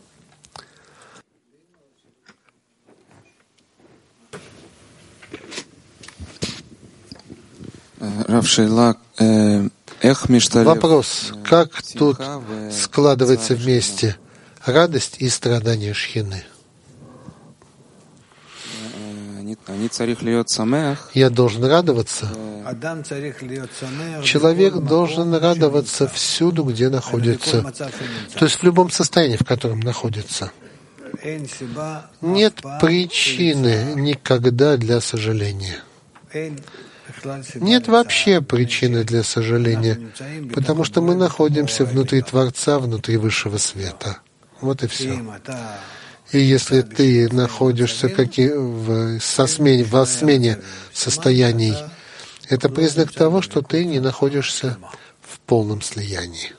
Вопрос, как тут складывается вместе радость и страдания Шхины? Я должен радоваться. Человек должен радоваться всюду, где находится, то есть в любом состоянии, в котором находится. Нет причины никогда для сожаления. Нет вообще причины для сожаления, потому что мы находимся внутри Творца, внутри Высшего Света. Вот и все. И если ты находишься как и в, со смене, в смене состояний, это признак того, что ты не находишься в полном слиянии.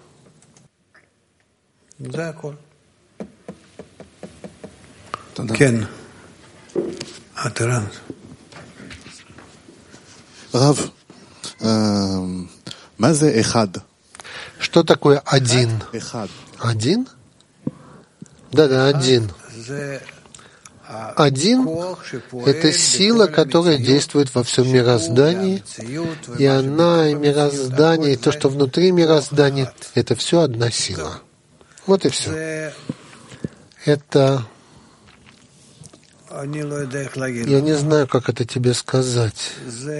Кен. Рав, что такое один? Один? Да-да, один. Один — это сила, которая действует во всем мироздании, и она, и мироздание, и то, что внутри мироздания, это все одна сила. Вот и все. Это... Я не знаю, как это тебе сказать.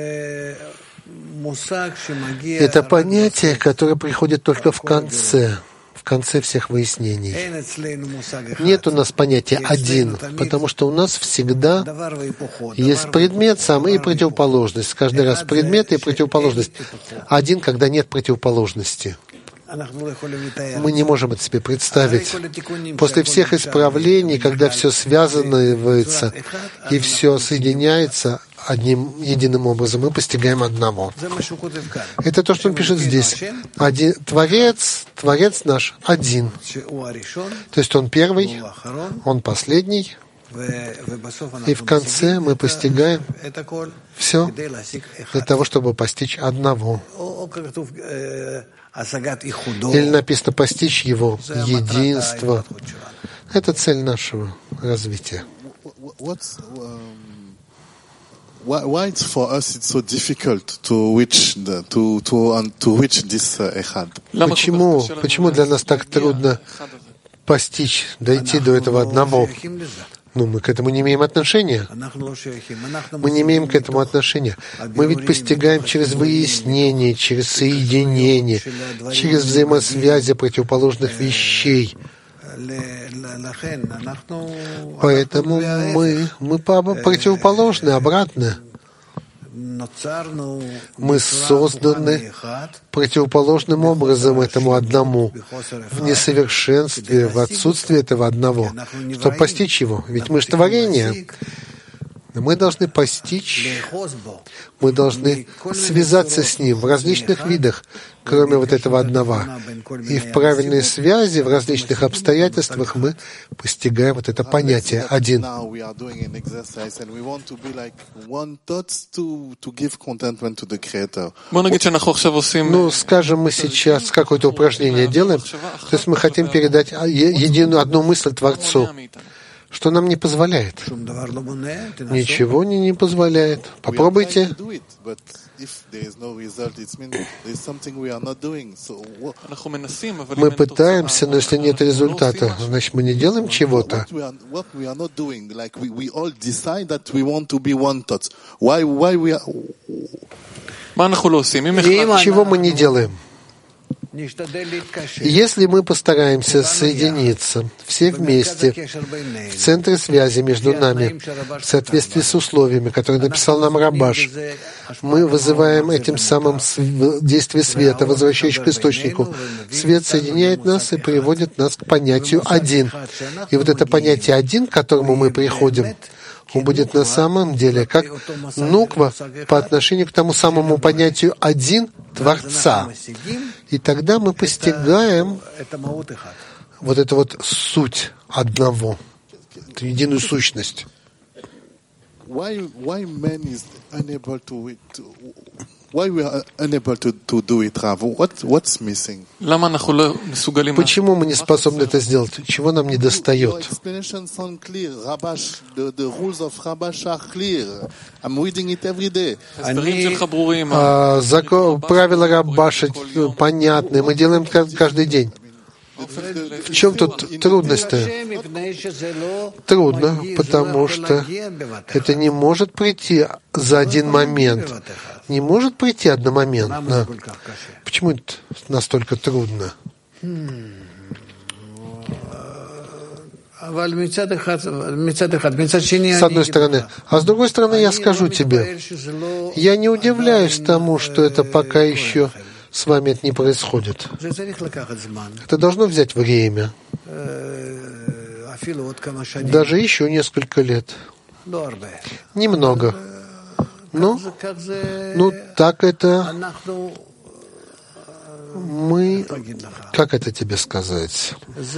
Это понятие, которое приходит только в конце, в конце всех выяснений. Нет у нас понятия «один», потому что у нас всегда есть предмет сам и противоположность. Каждый раз предмет и противоположность. Один, когда нет противоположности. Мы не можем это себе представить. После всех исправлений, когда все связывается и все соединяется одним единым образом, мы постигаем одного. Это то, что он пишет здесь. Один, Творец, Творец наш один. То есть он первый, он последний. И в конце мы постигаем все для того, чтобы постичь одного. Или написано постичь его единство. Это цель нашего развития. Why it's for us it's so difficult to reach the, to to to reach this echad? Почему? Почему для нас так трудно постичь, дойти до этого одного? Ну, мы к этому не имеем отношения. Мы не имеем к этому отношения. Мы ведь постигаем через выяснение, через соединение, через взаимосвязи противоположных вещей. Поэтому мы, мы противоположны, обратно. Мы созданы противоположным образом этому одному, в несовершенстве, в отсутствии этого одного, чтобы постичь его. Ведь мы же творение. Мы должны постичь, мы должны связаться с ним в различных видах, кроме вот этого одного. И в правильной связи, в различных обстоятельствах мы постигаем вот это понятие «один». Ну, скажем, мы сейчас какое-то упражнение делаем, то есть мы хотим передать единую одну мысль Творцу. Что нам не позволяет? Ничего не, не позволяет. Попробуйте. Мы пытаемся, но если нет результата, значит, мы не делаем чего-то. И чего мы не делаем? Если мы постараемся соединиться все вместе в центре связи между нами, в соответствии с условиями, которые написал нам Рабаш, мы вызываем этим самым действие света, возвращающего к источнику. Свет соединяет нас и приводит нас к понятию «один». И вот это понятие «один», к которому мы приходим, он будет на самом деле как нуква по отношению к тому самому понятию «один» Творца. И тогда мы постигаем вот эту вот суть одного, эту единую сущность. Why we are unable to, to do it, Rav? What, what's missing? Почему мы не способны это сделать? Чего нам не достает? А, закон, правила Рабаша понятны, мы делаем каждый день. В чем тут трудность-то? Трудно, потому что это не может прийти за один момент. Не может прийти одномоментно. Почему это настолько трудно? С одной стороны. А с другой стороны, я скажу тебе, я не удивляюсь тому, что это пока еще с вами это не происходит. Это должно взять время. Даже еще несколько лет. Немного. Ну, ну, так это мы, как это тебе сказать?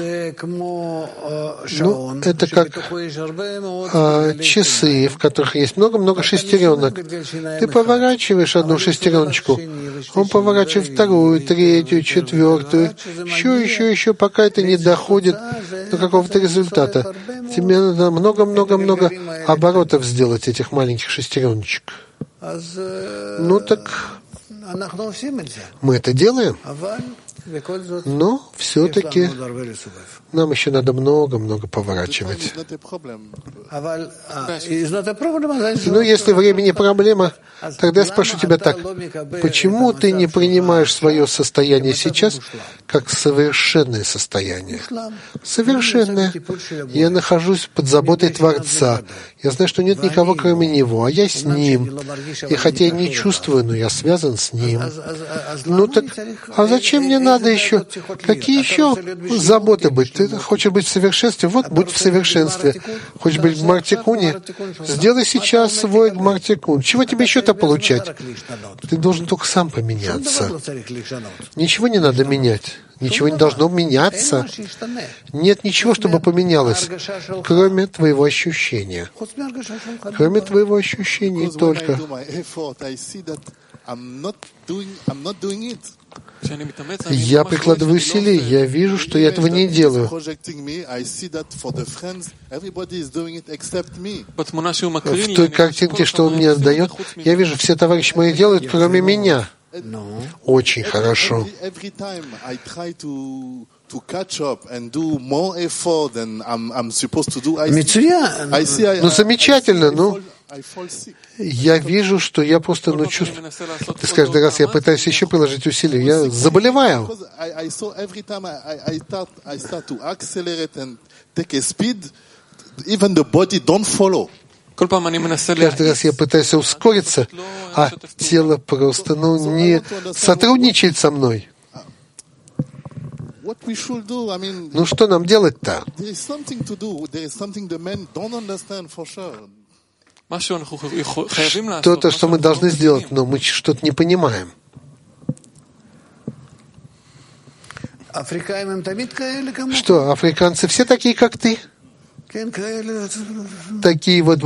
Ну, это как а, часы, в которых есть много-много шестеренок. Ты поворачиваешь одну шестереночку, он поворачивает вторую, третью, четвертую, еще, еще, еще, пока это не доходит до какого-то результата. Тебе надо много-много-много оборотов сделать этих маленьких шестереночек. Ну так мы это делаем, но все-таки нам еще надо много-много поворачивать. Ну, если время не проблема, тогда я спрошу тебя так. Почему ты не принимаешь свое состояние сейчас как совершенное состояние? Совершенное. Я нахожусь под заботой Творца. Я знаю, что нет никого, кроме Него, а я с Ним. И хотя я не чувствую, но я связан с Ним. Ну так, а зачем мне надо надо еще? Какие еще заботы быть? Ты хочешь быть в совершенстве? Вот, будь в совершенстве. Хочешь быть в Гмар-Тикуне? Сделай сейчас свой Гмар-Тикун. Чего тебе еще-то получать? Ты должен только сам поменяться. Ничего не надо менять. Ничего не должно меняться. Нет ничего, чтобы поменялось, кроме твоего ощущения. Кроме твоего ощущения только. Я прикладываю усилия, я вижу, что я этого не делаю. В той картинке, что он мне отдает, я вижу, все товарищи мои делают, кроме меня. Очень хорошо. Ну, замечательно, ну. Я вижу, что я просто, ну, чувствую. То есть каждый раз я пытаюсь еще приложить усилия, я заболеваю. Каждый раз я пытаюсь ускориться, а тело просто, ну, не сотрудничает со мной. Ну, что нам делать-то? Что-то, что мы должны сделать, но мы что-то не понимаем. Что, африканцы все такие, как ты? Такие вот...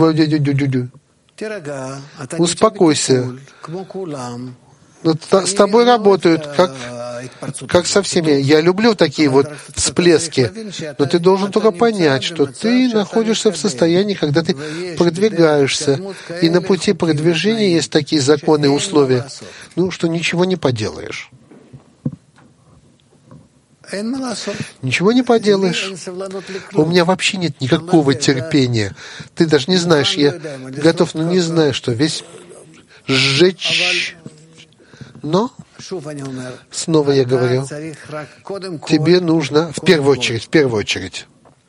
Успокойся. Ну, с тобой работают, как, как со всеми. Я люблю такие вот всплески, но ты должен только понять, что ты находишься в состоянии, когда ты продвигаешься, и на пути продвижения есть такие законы и условия, ну, что ничего не поделаешь. Ничего не поделаешь. У меня вообще нет никакого терпения. Ты даже не знаешь, я готов, но не знаю, что весь сжечь. Но, снова я говорю, тебе нужно, в первую очередь, в первую очередь,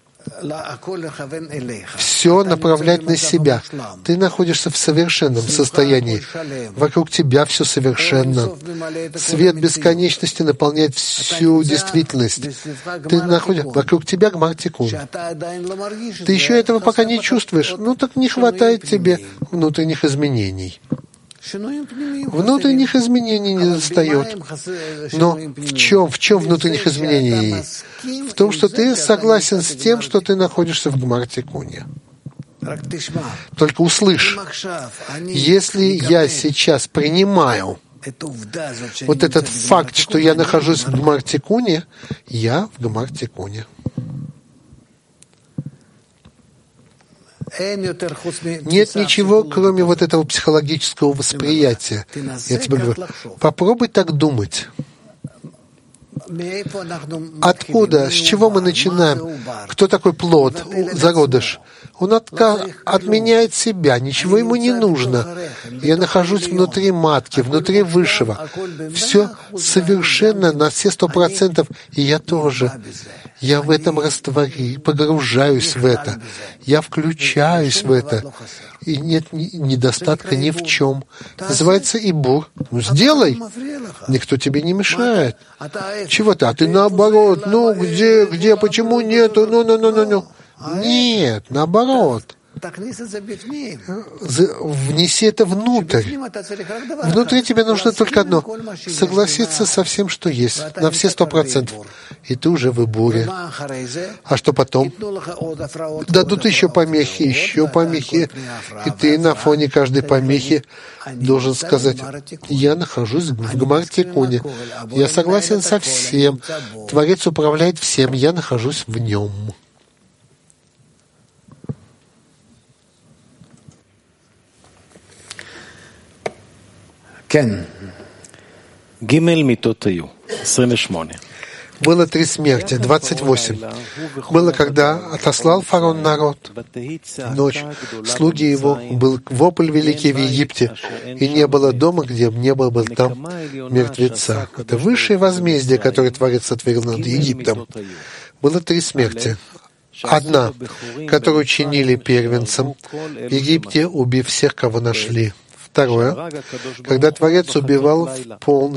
все направлять на себя. Ты находишься в совершенном состоянии. Вокруг тебя все совершенно. Свет бесконечности наполняет всю действительность. Ты находишься вокруг тебя Гмар-Тикун. Ты еще этого пока не чувствуешь. Ну так не хватает тебе внутренних изменений. Внутренних изменений не достает. Но в чем, в чем внутренних изменений? В том, что ты согласен с тем, что ты находишься в Гмар-Тикуне. Только услышь, если я сейчас принимаю вот этот факт, что я нахожусь в Гмар-Тикуне, я в Гмар-Тикуне. Нет ничего, кроме вот этого психологического восприятия. Я тебе говорю, попробуй так думать. Откуда, с чего мы начинаем? Кто такой плод, зародыш? Он отка- отменяет себя, ничего ему не нужно. Я нахожусь внутри матки, внутри Высшего. Все совершенно на все сто процентов, и я тоже. Я в этом растворе, погружаюсь в это. Я включаюсь в это. И нет ни, недостатка ни в чем. Называется Ибур. Ну, сделай. Никто тебе не мешает. Чего ты? А ты наоборот. Ну, где, где, почему нету? Ну, ну, ну, ну, ну. Нет, наоборот. Внеси это внутрь. Внутри тебе нужно только одно — согласиться со всем, что есть, на все сто процентов. И ты уже в Ибуре. А что потом? Дадут еще помехи, еще помехи. И ты на фоне каждой помехи должен сказать: я нахожусь в Гмар-Тикуне. Я согласен со всем. Творец управляет всем. Я нахожусь в нем. Было три смерти, двадцать восемь. Было, когда отослал фараон народ. Ночь. Слуги его, был вопль великий в Египте, и не было дома, где не было бы там мертвеца. Это высшее возмездие, которое Творец сотворил над Египтом. Было три смерти. Одна, которую чинили первенцам в Египте, убив всех, кого нашли. Второе, когда Творец убивал в полночь.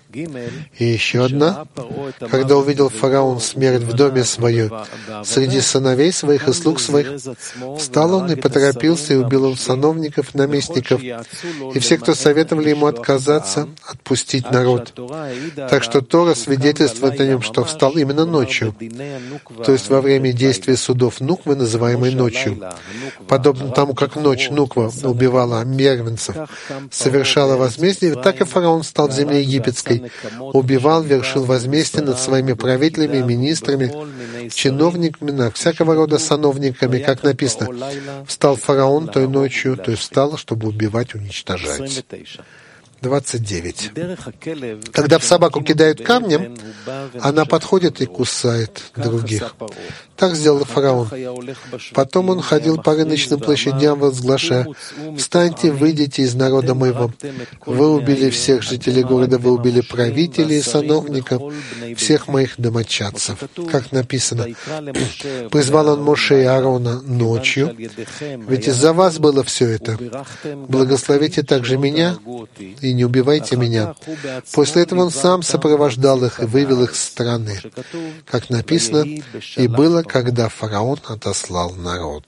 И еще одна. Когда увидел фараон смерть в доме своем, среди сыновей своих и слуг своих, встал он и поторопился, и убил он сановников, наместников, и все, кто советовали ему отказаться, отпустить народ. Так что Тора свидетельствует о нем, что встал именно ночью, то есть во время действия судов Нуквы, называемой ночью. Подобно тому, как ночь Нуква убивала первенцев, совершала возмездие, так и фараон встал в земле египетской, убивал, вершил возмездие над своими правителями, министрами, чиновниками, над всякого рода сановниками, как написано. Встал фараон той ночью, то есть встал, чтобы убивать, уничтожать. двадцать девять. Когда в собаку кидают камнем, она подходит и кусает других. Так сделал фараон. Потом он ходил по рыночным площадям, возглашая: «Встаньте, выйдите из народа моего. Вы убили всех жителей города, вы убили правителей и сановников, всех моих домочадцев». Как написано, призвал он Моше и Аарона ночью, ведь из-за вас было все это. Благословите также меня и не убивайте меня. После этого он сам сопровождал их и вывел их с страны. Как написано, и было, когда фараон отослал народ.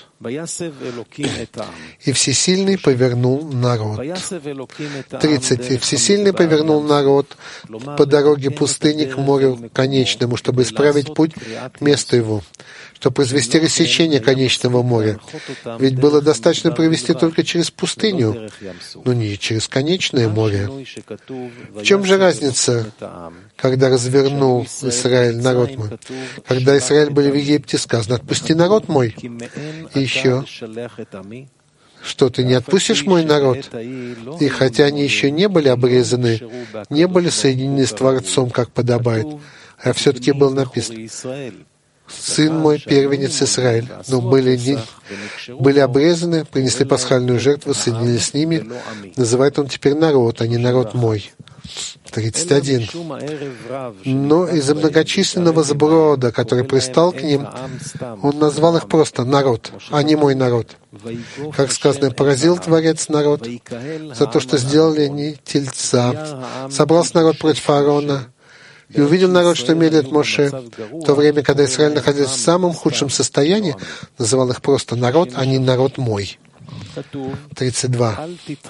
И Всесильный повернул народ. тридцать. И Всесильный повернул народ по дороге пустыни к морю конечному, чтобы исправить путь к месту его, чтобы произвести рассечение конечного моря. Ведь было достаточно провести только через пустыню, но не через конечное море. В чем же разница, когда развернул Израиль народ мой? Когда Израиль были в Египте, сказано: «Отпусти народ мой». И еще: «Что, ты не отпустишь мой народ?» И хотя они еще не были обрезаны, не были соединены с Творцом, как подобает, а все-таки было написано: «Сын мой, первенец Израиль». Но были, не, были обрезаны, принесли пасхальную жертву, соединились с ними. Называет он теперь народ, а не народ мой. тридцать один. Но из-за многочисленного сброда, который пристал к ним, он назвал их просто «народ», а не «мой народ». Как сказано, поразил Творец народ за то, что сделали они тельца. Собрался народ против Аарона, и увидел народ, что медлит Моше. В то время, когда Израиль находился в самом худшем состоянии, называл их просто «народ», а не «народ мой». тридцать два.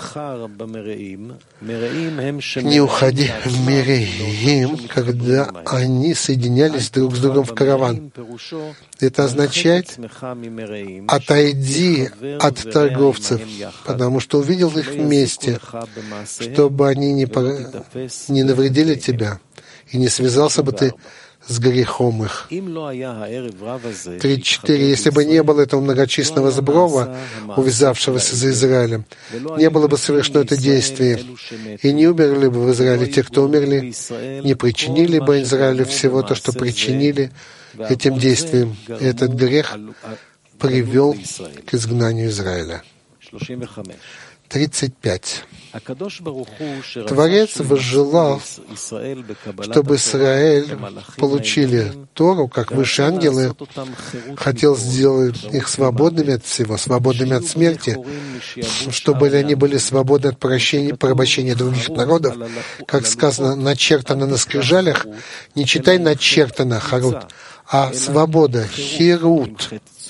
«Не уходи в Мереим, когда они соединялись друг с другом в караван». Это означает: «Отойди от торговцев, потому что увидел их вместе, чтобы они не, по... не навредили тебя, и не связался бы ты с грехом их». тридцать четыре. Если бы не было этого многочисленного сброва, увязавшегося за Израилем, не было бы совершено это действие, и не умерли бы в Израиле те, кто умерли, не причинили бы Израилю всего то, что причинили этим действием. И этот грех привел к изгнанию Израиля. тридцать пять. Творец возжелал, чтобы Израиль получили Тору, как высшие ангелы, хотел сделать их свободными от всего, свободными от смерти, чтобы они были свободны от прощения, порабощения других народов. Как сказано, начертано на скрижалях, не читай начертано, харут, а свобода, хирут.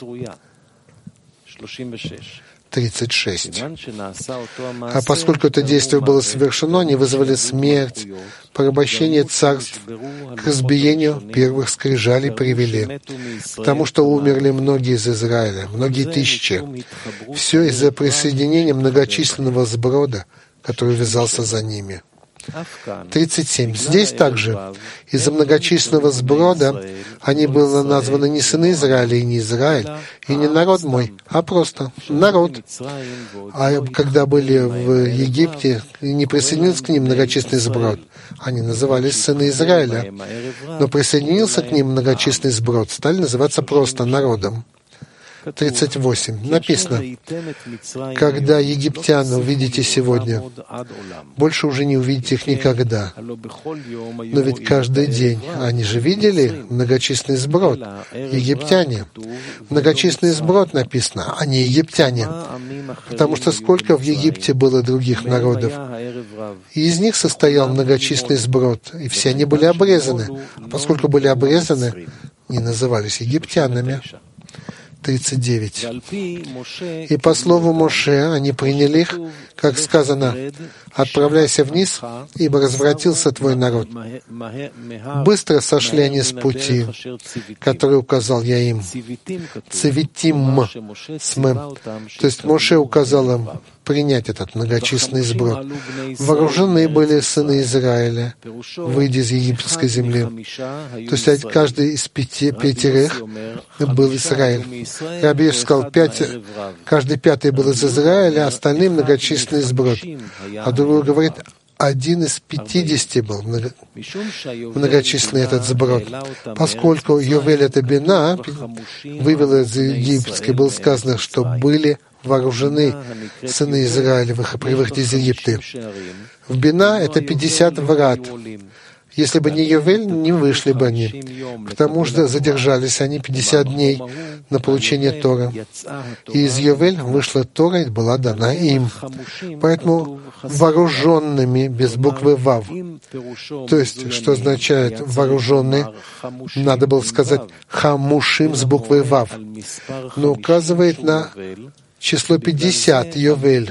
тридцать шесть. А поскольку это действие было совершено, они вызвали смерть, порабощение царств, к разбиению первых скрижалей привели, потому что умерли многие из Израиля, многие тысячи. Все из-за присоединения многочисленного сброда, который вязался за ними. тридцать семь. Здесь также из-за многочисленного сброда они были названы не сыны Израиля и не Израиль, и не народ мой, а просто народ. А когда были в Египте, не присоединился к ним многочисленный сброд, они назывались сыны Израиля. Но присоединился к ним многочисленный сброд, стали называться просто народом. тридцать восемь. Написано: «Когда египтян увидите сегодня, больше уже не увидите их никогда». Но ведь каждый день они же видели многочисленный сброд. Египтяне. Многочисленный сброд написано, а не египтяне. Потому что сколько в Египте было других народов. И из них состоял многочисленный сброд, и все они были обрезаны. А поскольку были обрезаны, не назывались египтянами. тридцать девять. И по слову Моше они приняли их, как сказано: «Отправляйся вниз, ибо развратился твой народ». Быстро сошли они с пути, который указал я им. Цивитим см. То есть Моше указал им принять этот многочисленный сброд. Вооружены были сыны Израиля, выйдя из египетской земли. То есть каждый из пяти, пятерых был Израиль. Раби Йоши сказал, пять, каждый пятый был из Израиля, а остальные многочисленный сброд. А другой говорит, один из пятидесяти был много, многочисленный этот сброд. Поскольку Йовель — это Бина, вывел из египетской, было сказано, что были вооружены сыны Израилевых при выходе из Египта. В Бина — это пятьдесят врат. Если бы не Йовель, не вышли бы они, потому что задержались они пятьдесят дней на получение Тора. И из Йовель вышла Тора и была дана им. Поэтому вооруженными без буквы Вав. То есть, что означает вооруженные, надо было сказать хамушим с буквой Вав. Но указывает на число пятьдесят, Йовель,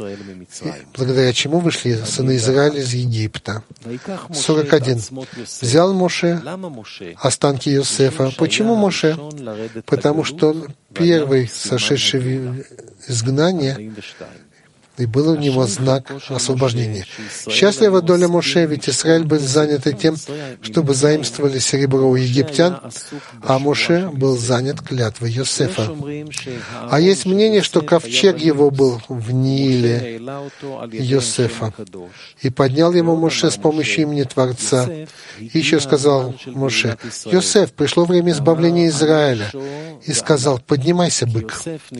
благодаря чему вышли сыны Израиля из Египта. сорок один. Взял Моше останки Йосефа. Почему Моше? Потому что он первый, сошедший в изгнание, и был у него знак освобождения. Счастлива доля Моше, ведь Израиль был занят тем, чтобы заимствовали серебро у египтян, а Моше был занят клятвой Йосефа. А есть мнение, что ковчег его был в Ниле Йосефа, и поднял его Моше с помощью имени Творца. И еще сказал Моше: «Йосеф, пришло время избавления Израиля». И сказал: «Поднимайся, бык».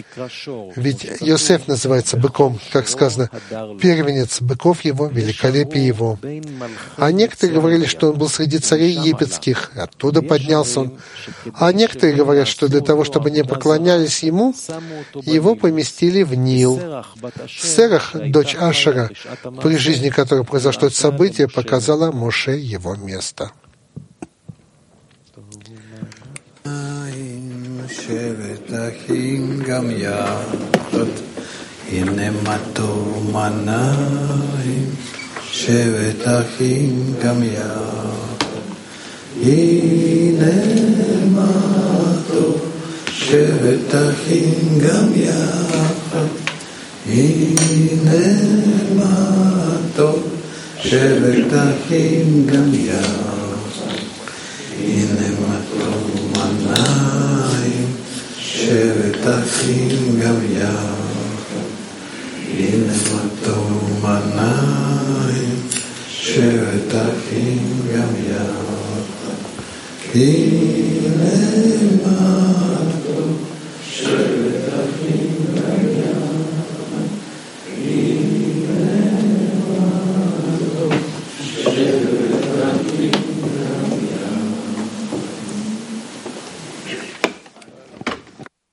Ведь Йосеф называется быком, как сказано, первенец быков его, великолепие его. А некоторые говорили, что он был среди царей египетских, оттуда поднялся он. А некоторые говорят, что для того, чтобы не поклонялись ему, его поместили в Нил. Серах, дочь Ашера, при жизни которой произошло это событие, показала Моше его место. הנה מה טוב מניים, שבט אחים גם יחד. הנה מה טוב, שבט אחים גם יחד. הנה מה טוב, שבט אחים גם יחד. הנה מה טוב מניים, שבט אחים גם יחד. הנה מה טוב מניים, שבט אחים גם יחד. הנה מה